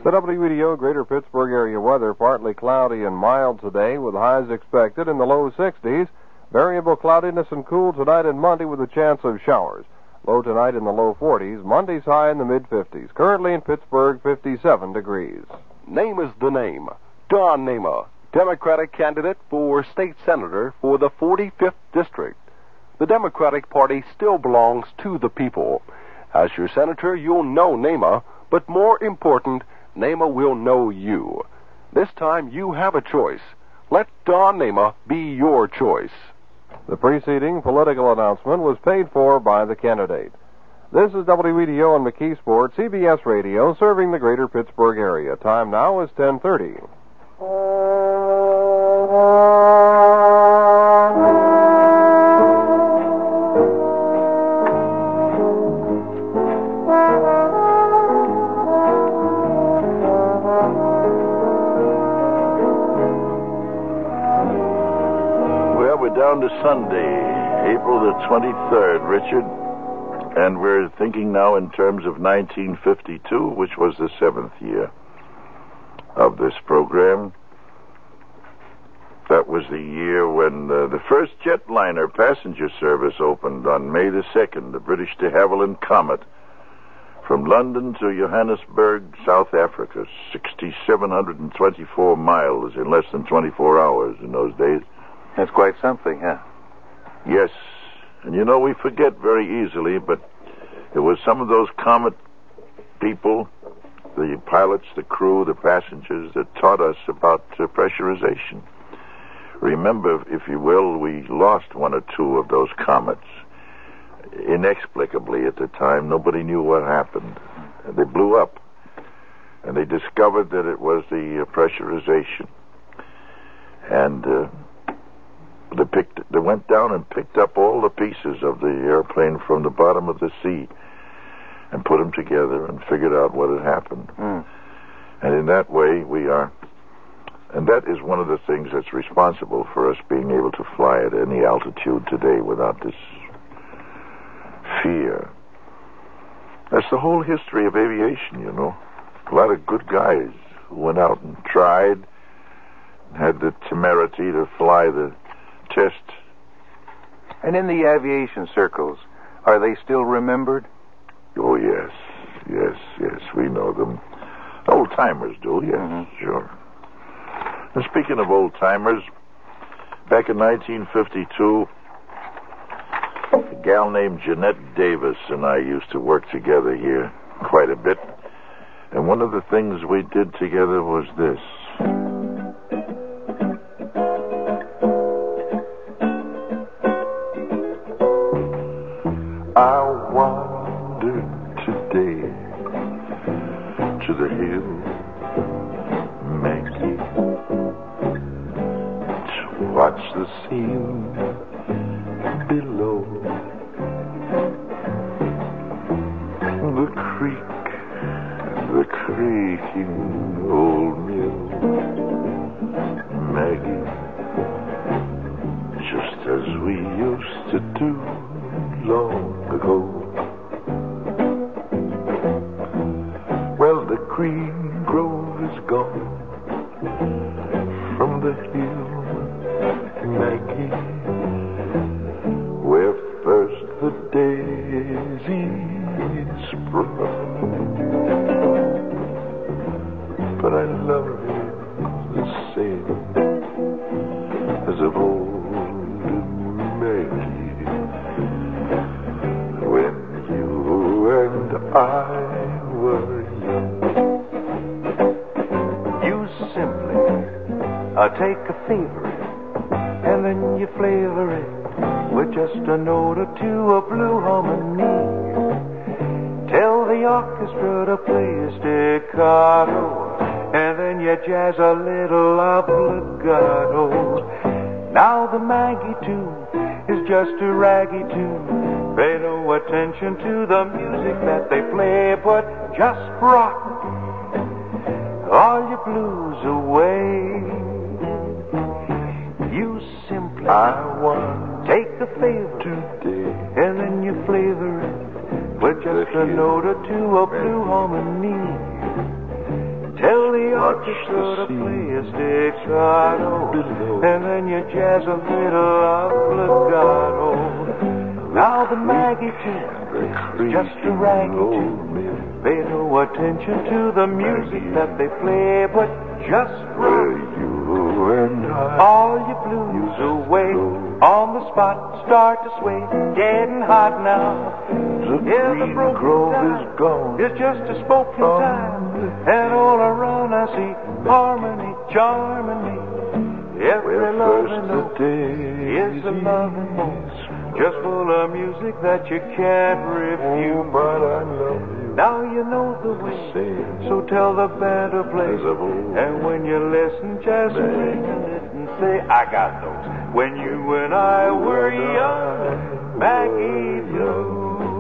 The WEDO Greater Pittsburgh area weather, partly cloudy and mild today with highs expected in the low 60s. Variable cloudiness and cool tonight and Monday with a chance of showers. Low tonight in the low 40s. Monday's high in the mid-50s. Currently in Pittsburgh, 57 degrees. Name is the name. Don Nehmer, Democratic candidate for state senator for the 45th District. The Democratic Party still belongs to the people. As your senator, you'll know Nehmer, but more important, Nehmer will know you. This time you have a choice. Let Don Nehmer be your choice. The preceding political announcement was paid for by the candidate. This is WEDO and McKeesport, CBS Radio, serving the greater Pittsburgh area. Time now is 10:30. Down to Sunday, April the 23rd, Richard, and we're thinking now in terms of 1952, which was the 7th year of this program. That was the year when the first jetliner passenger service opened on May the 2nd, the British de Havilland Comet, from London to Johannesburg, South Africa, 6,724 miles in less than 24 hours in those days. That's quite something, huh? Yes. And you know, we forget very easily, but it was some of those Comet people, the pilots, the crew, the passengers, that taught us about pressurization. Remember, if you will, we lost one or two of those Comets. Inexplicably at the time, nobody knew what happened. They blew up. And they discovered that it was the pressurization. And they went down and picked up all the pieces of the airplane from the bottom of the sea and put them together and figured out what had happened. And in that way, and that is one of the things that's responsible for us being able to fly at any altitude today without this fear. That's the whole history of aviation, you know. A lot of good guys who went out and tried, and had the temerity to fly the test. And in the aviation circles, are they still remembered? Oh, yes. We know them. Old-timers do, yes, sure. And speaking of old-timers, back in 1952, a gal named Jeanette Davis and I used to work together here quite a bit. And one of the things we did together was this. I wandered today to the hill, Maggie, to watch the scene below. The creek, the creaking old mill, Maggie, just as we used to do long ago. Well, the green grove is gone from the hill, Maggie, where first the daisies sprung. But I love you the same as of old, Maggie, when you and I were young. You simply take a favorite and then you flavor it with just a note or two of blue harmony. Tell the orchestra to play a staccato, and then you jazz a little obligato. Now the Maggie tune is just a raggy tune. Pay no attention to the music that they play, but just rock all your blues away. You simply take a favor today, and then you flavor it with just a note or two of blue harmony. Tell the orchestra to play a staccato, and then you jazz a little obbligato. Now the Maggie tune is just a raggy tune. Pay no attention to the music that they play, but just Where you and I all your blues away. On the spot, start to sway. Getting hot now. the Yeah, the green broken grove time is gone. It's just a spoken time. And all around I see harmony, charming me. Every Where loving first the note day is a loving note, just full of music that you can't refuse. but I love you. Now you know the way, so tell the band to play. As of old. And when you listen, just sing it and say, I got those. When you and I were young, Maggie Blue.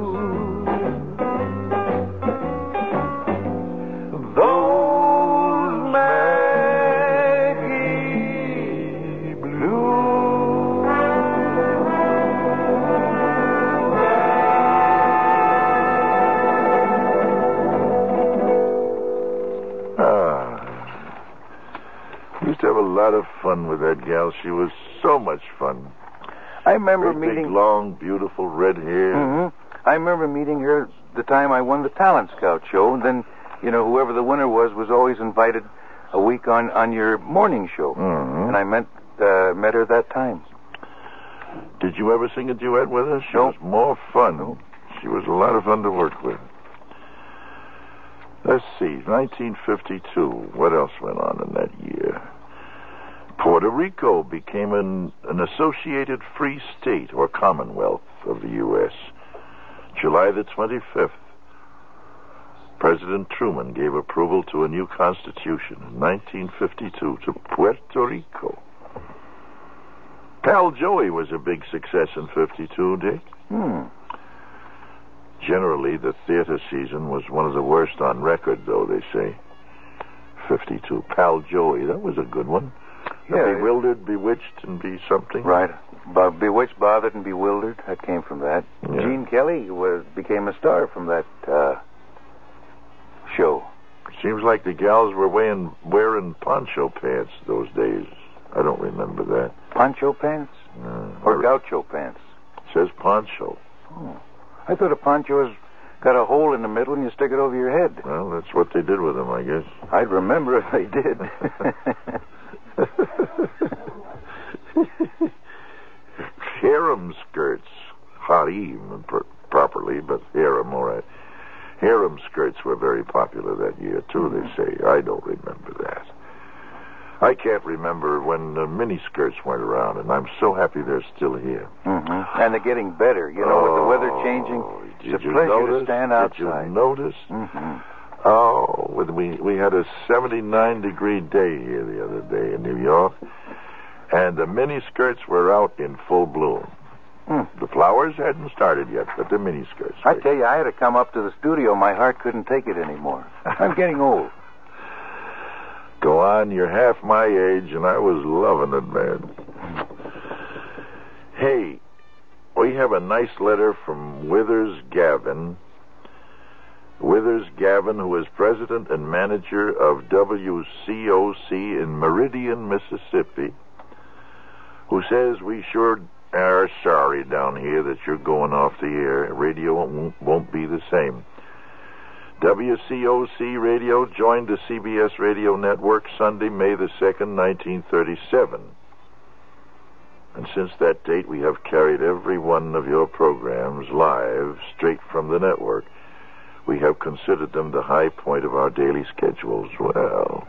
Those Maggie Blue. We used to have a lot of fun with that gal. She was so much fun. I remember Great big, meeting. long, beautiful red hair. I remember meeting her the time I won the Talent Scout show, and then, whoever the winner was always invited a week on your morning show, and I met her that time. Did you ever sing a duet with her? She No. was more fun. No. She was a lot of fun to work with. Let's see, 1952. What else went on in that year? Puerto Rico became an associated free state or commonwealth of the U.S. July the 25th. President Truman gave approval to a new constitution in 1952 to Puerto Rico. Pal Joey was a big success in 52, Dick. Generally, the theater season was one of the worst on record, though, they say. 52. Pal Joey, that was a good one. Yeah. Bewildered, Bewitched, and Be Something. Right. Bewitched, Bothered, and Bewildered. That came from that. Yeah. Gene Kelly became a star from that show. Seems like the gals were wearing poncho pants those days. I don't remember that. Poncho pants? Or gaucho pants? Says poncho. Oh. I thought a poncho has got a hole in the middle and you stick it over your head. Well, that's what they did with them, I guess. I'd remember if they did. Harem skirts. Harim, properly, but harem, all right. Harem skirts were very popular that year, too, they say. I don't remember that. I can't remember when mini skirts weren't around, and I'm so happy they're still here. And they're getting better, with the weather changing. It's a pleasure to stand outside. Did you notice? Oh, we had a 79-degree day here the other day in New York, and the mini skirts were out in full bloom. The flowers hadn't started yet, but the mini skirts. I tell you, I had to come up to the studio. My heart couldn't take it anymore. I'm getting old. Go on, you're half my age, and I was loving it, man. Hey, we have a nice letter from Withers Gavin. Withers Gavin, who is president and manager of WCOC in Meridian, Mississippi, who says we sure are sorry down here that you're going off the air. Radio won't be the same. WCOC Radio joined the CBS radio network Sunday, May the 2nd, 1937. And since that date, we have carried every one of your programs live, straight from the network. We have considered them the high point of our daily schedules. Well,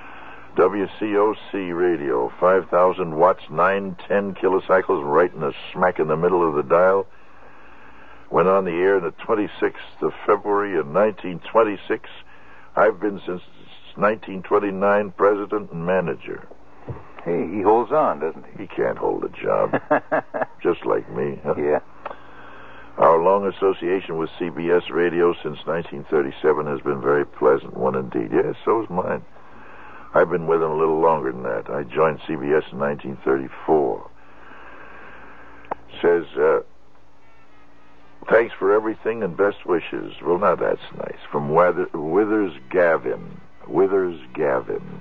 WCOC Radio, 5,000 watts, 910 kilocycles, right in the smack in the middle of the dial, went on the air on the 26th of February of 1926. I've been since 1929 president and manager. Hey, he holds on, doesn't he? He can't hold a job. Just like me. Huh? Yeah. Our long association with CBS Radio since 1937 has been a very pleasant one indeed. Yes, so is mine. I've been with them a little longer than that. I joined CBS in 1934. Says, thanks for everything and best wishes. Well, now that's nice. From Withers Gavin Withers Gavin.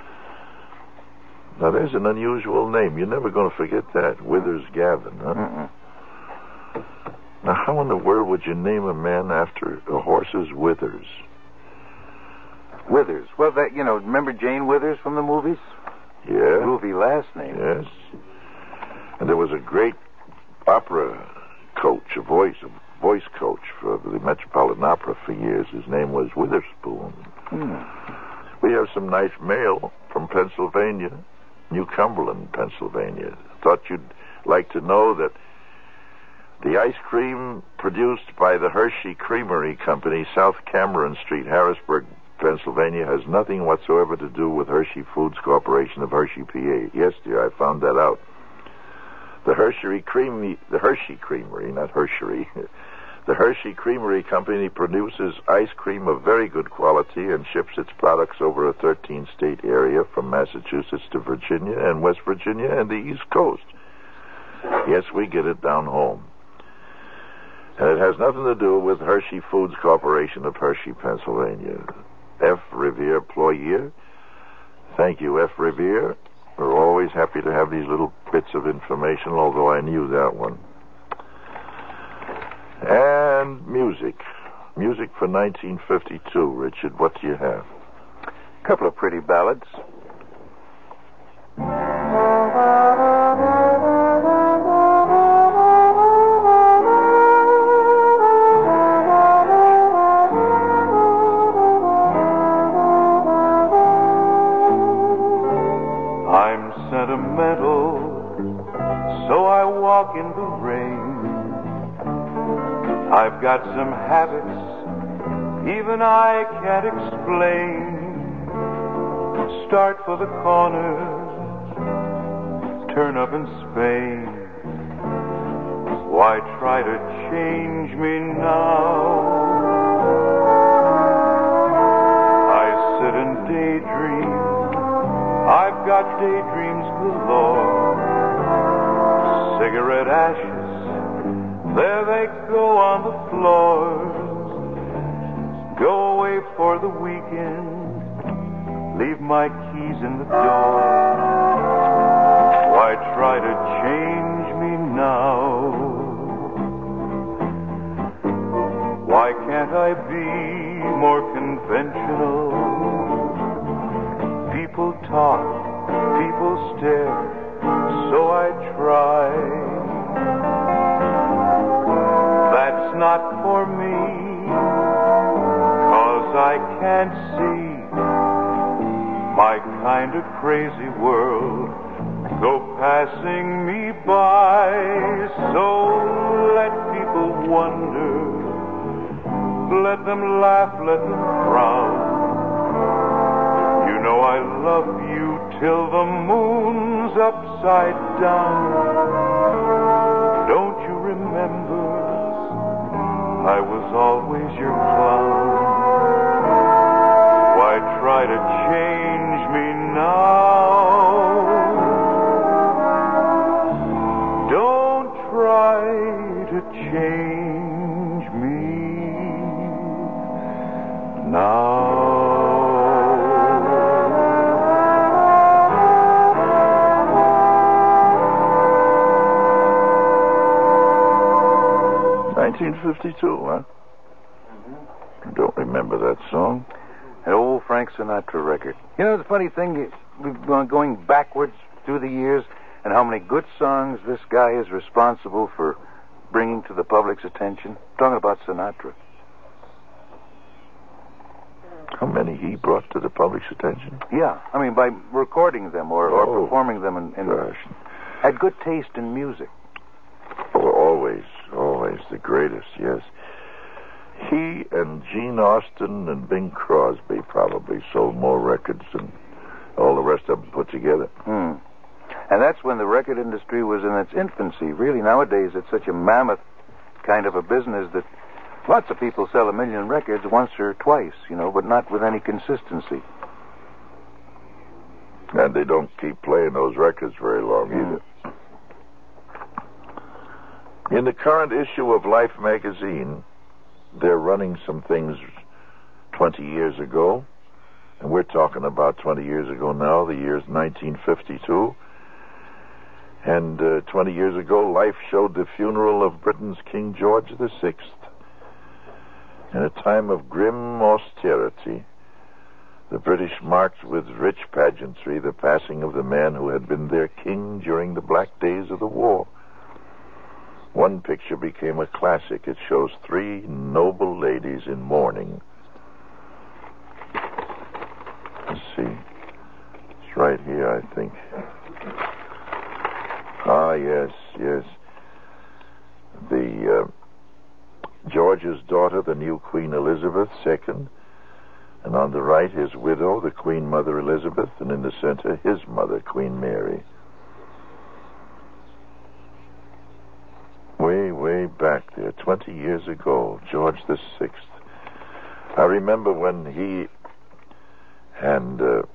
Now, there's an unusual name. You're never going to forget that. Withers Gavin, huh? Mm-mm. Now, how in the world would you name a man after a horse's withers? Withers. Well, that, remember Jane Withers from the movies? Yeah. Groovy last name. Yes. And there was a great opera coach, a voice coach for the Metropolitan Opera for years. His name was Witherspoon. We have some nice mail from Pennsylvania, New Cumberland, Pennsylvania. Thought you'd like to know that the ice cream produced by the Hershey Creamery Company, South Cameron Street, Harrisburg, Pennsylvania, has nothing whatsoever to do with Hershey Foods Corporation of Hershey, PA. Yes, dear, I found that out. The Hershey Creamery, not Hershey. The Hershey Creamery Company produces ice cream of very good quality and ships its products over a 13-state area from Massachusetts to Virginia and West Virginia and the East Coast. Yes, we get it down home. And it has nothing to do with Hershey Foods Corporation of Hershey, Pennsylvania. F. Revere Ployer. Thank you, F. Revere. We're always happy to have these little bits of information, although I knew that one. And music. Music for 1952. Richard, what do you have? A couple of pretty ballads. I'm sentimental, so I walk in the rain. I've got some habits even I can't explain. Start for the corner, turn up in Spain. Why try to change me now? I sit and daydream. I've got daydreams galore. Cigarette ashes, there they go on the floor. Go away for the weekend, leave my keys in the door. Why try to change me now? Why can't I be more conventional? People talk, people stare, so I try. That's not for me, 'cause I can't see my kind of crazy world go passing me by. So let people wonder, let them laugh, let them frown. You know I love you till the moon's upside down. Don't you remember, I was always your clown. Why try to change me now? Don't try to change me now. 1952, huh? I don't remember that song. An old Frank Sinatra record. You know, the funny thing, we've been going backwards through the years, and how many good songs this guy is responsible for bringing to the public's attention. Talking about Sinatra. How many he brought to the public's attention? Yeah, I mean, by recording them or performing them and had good taste in music. Oh, always the greatest, yes. He and Gene Austin and Bing Crosby probably sold more records than all the rest of them put together. And that's when the record industry was in its infancy. Really, nowadays, it's such a mammoth kind of a business that lots of people sell 1 million records once or twice, but not with any consistency. And they don't keep playing those records very long either. In the current issue of Life magazine, they're running some things 20 years ago. And we're talking about 20 years ago now. The year's 1952. And 20 years ago, Life showed the funeral of Britain's King George VI. In a time of grim austerity, the British marked with rich pageantry the passing of the man who had been their king during the black days of the war. One picture became a classic. It shows 3 noble ladies in mourning. Let's see. It's right here, I think. Ah, yes. The George's daughter, the new Queen Elizabeth II, and on the right, his widow, the Queen Mother Elizabeth, and in the center, his mother, Queen Mary. Way back there, 20 years ago, George VI. I remember when he and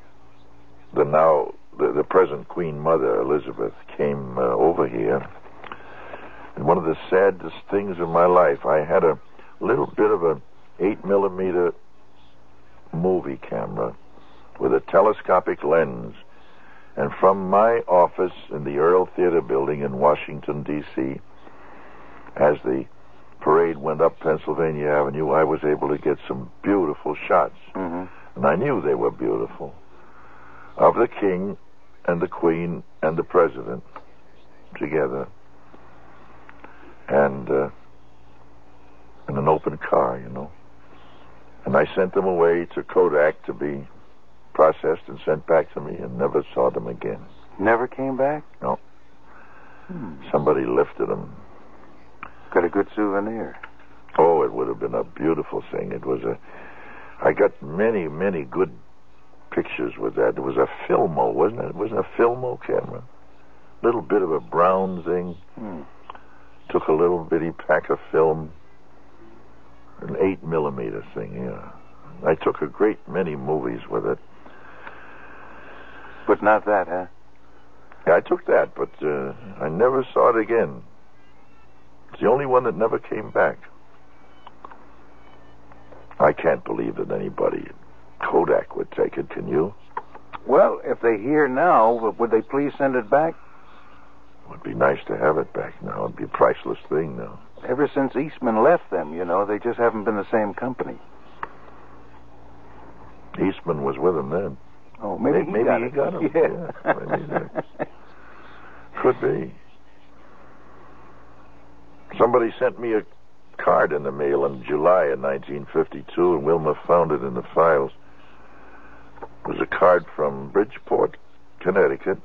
the present Queen Mother Elizabeth came over here. And one of the saddest things in my life, I had a little bit of a 8mm movie camera with a telescopic lens. And from my office in the Earl Theater building in Washington, D.C., as the parade went up Pennsylvania Avenue, I was able to get some beautiful shots. Mm-hmm. And I knew they were beautiful. Of the king and the queen and the president together. And in an open car, And I sent them away to Kodak to be processed and sent back to me, and never saw them again. Never came back? No. Somebody lifted them. Got a good souvenir. Oh, it would have been a beautiful thing. I got many, many good pictures with that. It was a Filmo, wasn't it? It was a Filmo camera. Little bit of a brown thing. Took a little bitty pack of film. An 8mm thing, yeah. I took a great many movies with it. But not that, huh? Yeah, I took that, but I never saw it again. It's the only one that never came back. I can't believe that anybody at Kodak would take it, can you? Well, if they hear now, would they please send it back? It would be nice to have it back now. It'd be a priceless thing now. Ever since Eastman left them, they just haven't been the same company. Eastman was with him then. Oh, maybe he got him. Yeah, maybe could be. Somebody sent me a card in the mail in July of 1952, and Wilma found it in the files. It was a card from Bridgeport, Connecticut,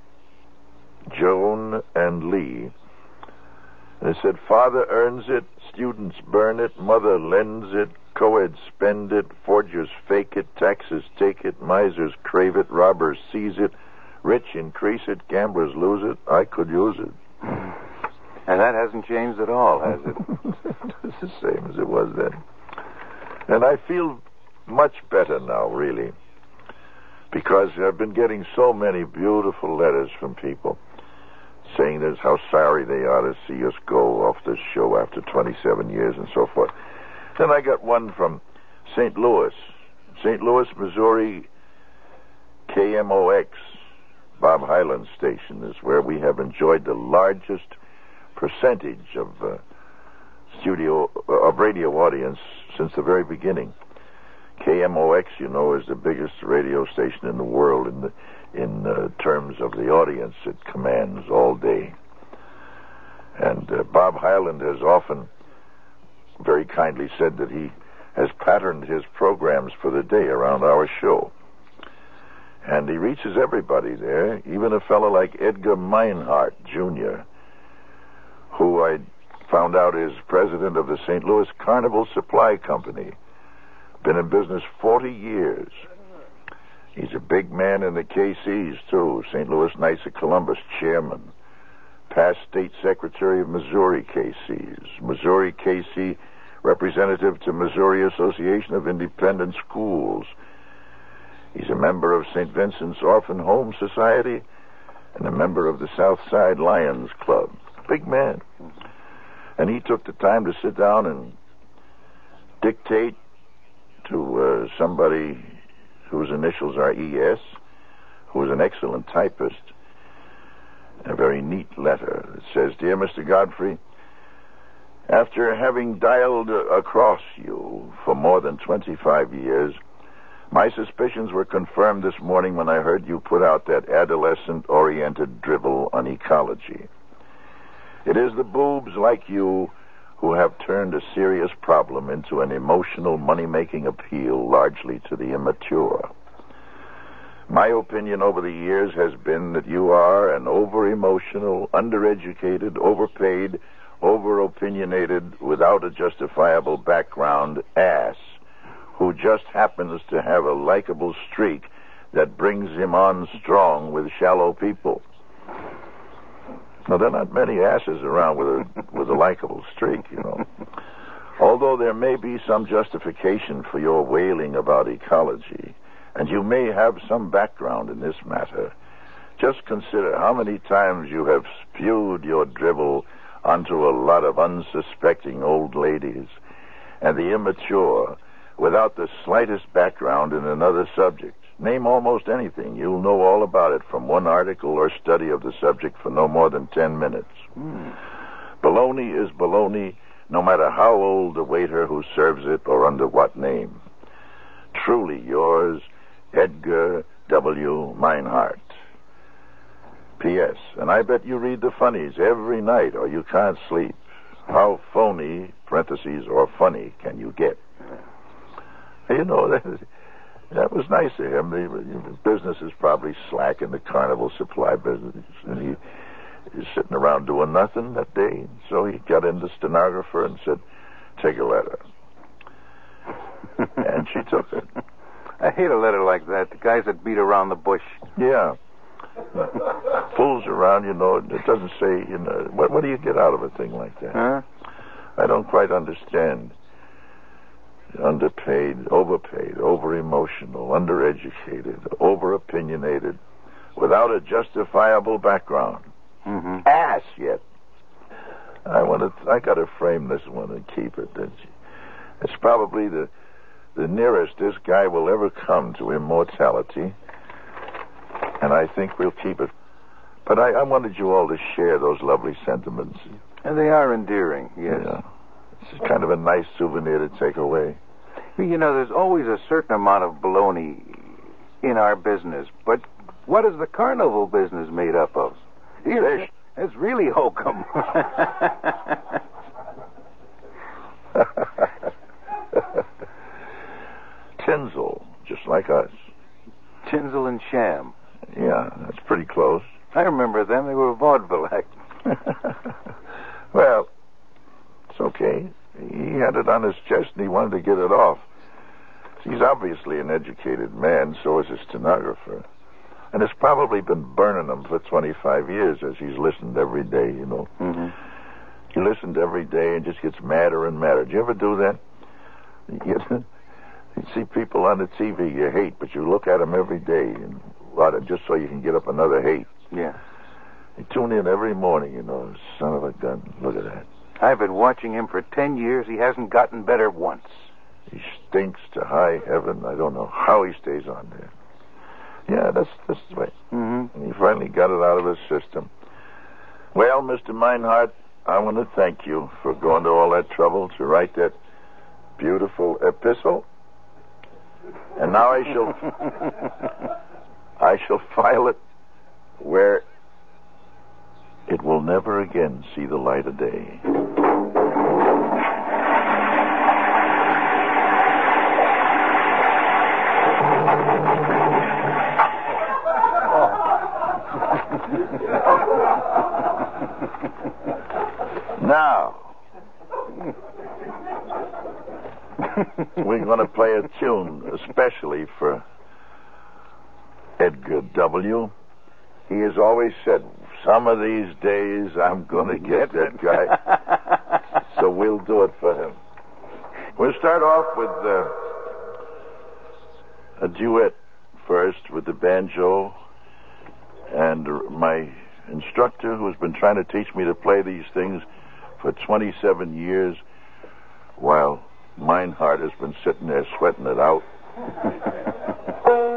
Joan and Lee. And it said, Father earns it, students burn it, mother lends it, co-eds spend it, forgers fake it, taxes take it, misers crave it, robbers seize it, rich increase it, gamblers lose it. I could use it. And that hasn't changed at all, has it? It's the same as it was then. And I feel much better now, really, because I've been getting so many beautiful letters from people saying that's how sorry they are to see us go off this show after 27 years and so forth. Then I got one from St. Louis, Missouri, KMOX, Bob Hyland station is where we have enjoyed the largest percentage of radio audience since the very beginning. KMOX, is the biggest radio station in the world in terms of the audience it commands all day. And Bob Hyland has often very kindly said that he has patterned his programs for the day around our show. And he reaches everybody there, even a fellow like Edgar Meinhardt, Jr., who I found out is president of the St. Louis Carnival Supply Company. Been in business 40 years. He's a big man in the KCs, too. St. Louis Knights of Columbus chairman. Past state secretary of Missouri KCs. Missouri KC representative to Missouri Association of Independent Schools. He's a member of St. Vincent's Orphan Home Society and a member of the South Side Lions Club. Big man. And he took the time to sit down and dictate to somebody whose initials are E.S., who is an excellent typist. A very neat letter. It says, Dear Mr. Godfrey, after having dialed across you for more than 25 years, my suspicions were confirmed this morning when I heard you put out that adolescent-oriented drivel on ecology. It is the boobs like you who have turned a serious problem into an emotional money-making appeal largely to the immature. My opinion over the years has been that you are an over-emotional, undereducated, overpaid, over-opinionated, without a justifiable background ass who just happens to have a likable streak that brings him on strong with shallow people. Now, there are not many asses around with a likable streak, you know. Although there may be some justification for your wailing about ecology, and you may have some background in this matter, just consider how many times you have spewed your drivel onto a lot of unsuspecting old ladies and the immature without the slightest background in another subject. Name almost anything. You'll know all about it from one article or study of the subject for no more than 10 minutes. Baloney is baloney, no matter how old the waiter who serves it or under what name. Truly yours, Edgar W. Meinhardt. P.S. And I bet you read the funnies every night or you can't sleep. How phony, parentheses, or funny can you get? You know, that was nice of him. The business is probably slack in the carnival supply business. And he's sitting around doing nothing that day. So he got in the stenographer and said, take a letter. And she took it. I hate a letter like that. The guys that beat around the bush. Yeah. Fools around, you know. It doesn't say, you know, what do you get out of a thing like that? Huh? I don't quite understand. Underpaid, overpaid, over-emotional, undereducated, over-opinionated, without a justifiable background. Mm-hmm. Ass yet. I got to frame this one and keep it. It's probably the nearest this guy will ever come to immortality, and I think we'll keep it. But I wanted you all to share those lovely sentiments. And they are endearing, yes. Yeah. It's kind of a nice souvenir to take away. You know, there's always a certain amount of baloney in our business, but what is the carnival business made up of? Fish. It's really hokum. Tinsel, just like us. Tinsel and Sham. Yeah, that's pretty close. I remember them. They were a vaudeville act. Well, it's okay. He had it on his chest and he wanted to get it off. He's obviously an educated man, so is his stenographer. And it's probably been burning him for 25 years as he's listened every day, you know. Mm-hmm. He listened every day and just gets madder and madder. Do you ever do that? You see people on the TV you hate, but you look at them every day and just so you can get up another hate. Yeah. You tune in every morning, you know. Son of a gun. Look at that. I've been watching him for 10 years. He hasn't gotten better once. He stinks to high heaven. I don't know how he stays on there. Yeah, that's the way. Mm-hmm. And he finally got it out of his system. Well, Mr. Meinhardt, I want to thank you for going to all that trouble to write that beautiful epistle. And now I shall file it where it will never again see the light of day. Now, we're going to play a tune especially for Edgar W. He has always said, some of these days I'm going to get that guy. So we'll do it for him. We'll start off with a duet first with the banjo and my instructor who's been trying to teach me to play these things for 27 years while Meinhardt has been sitting there sweating it out.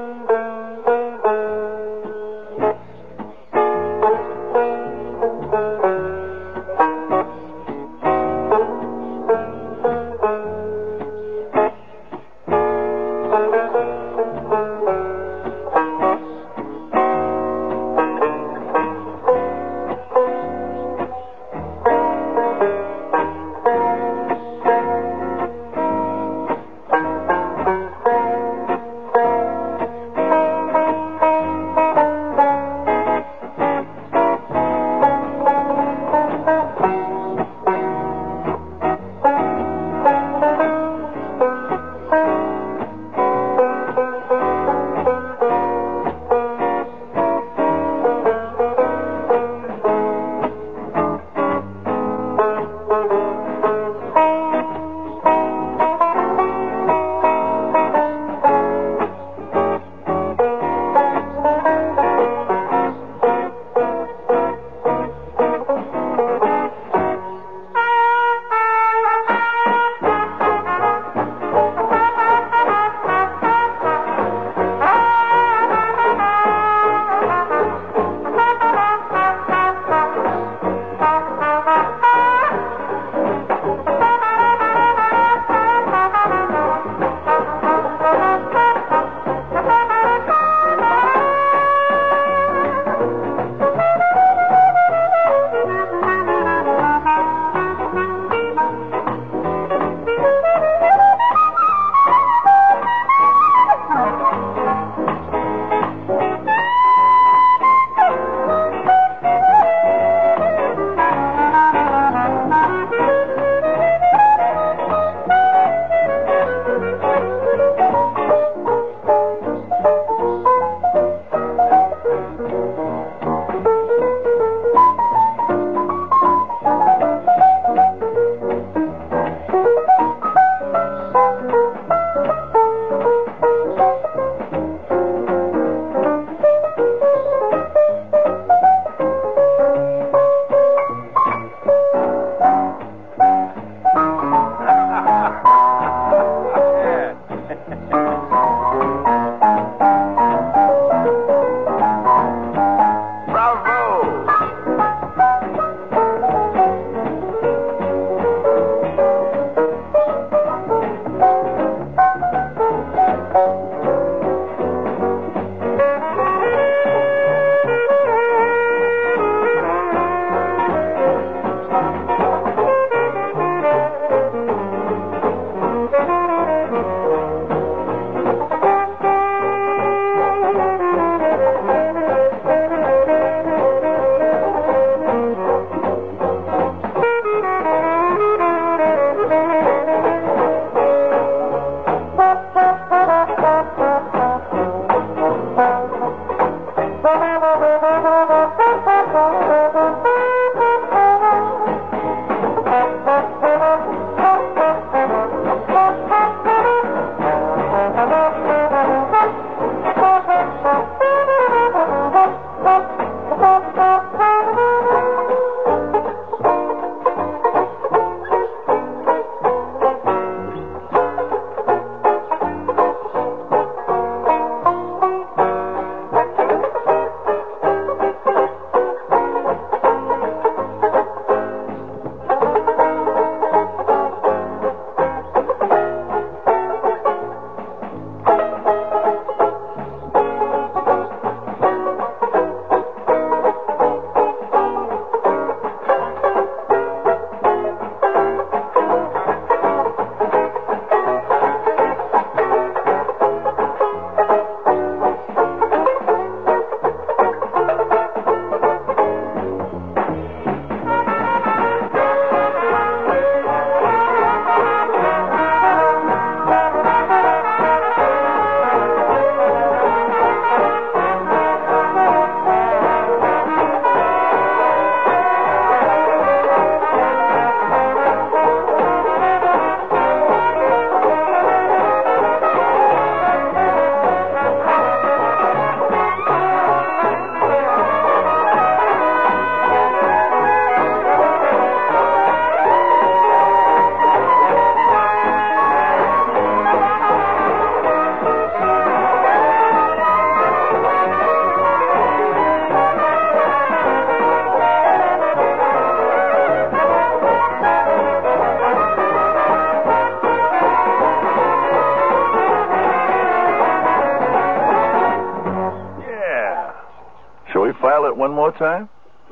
more time?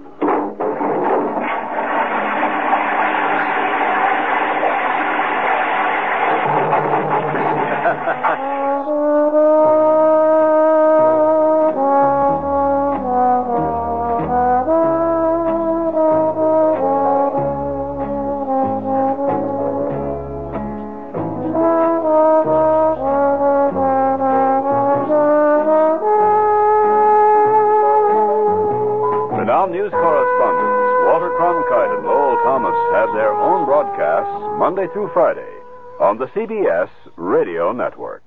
News correspondents Walter Cronkite and Lowell Thomas had their own broadcasts Monday through Friday on the CBS Radio Network.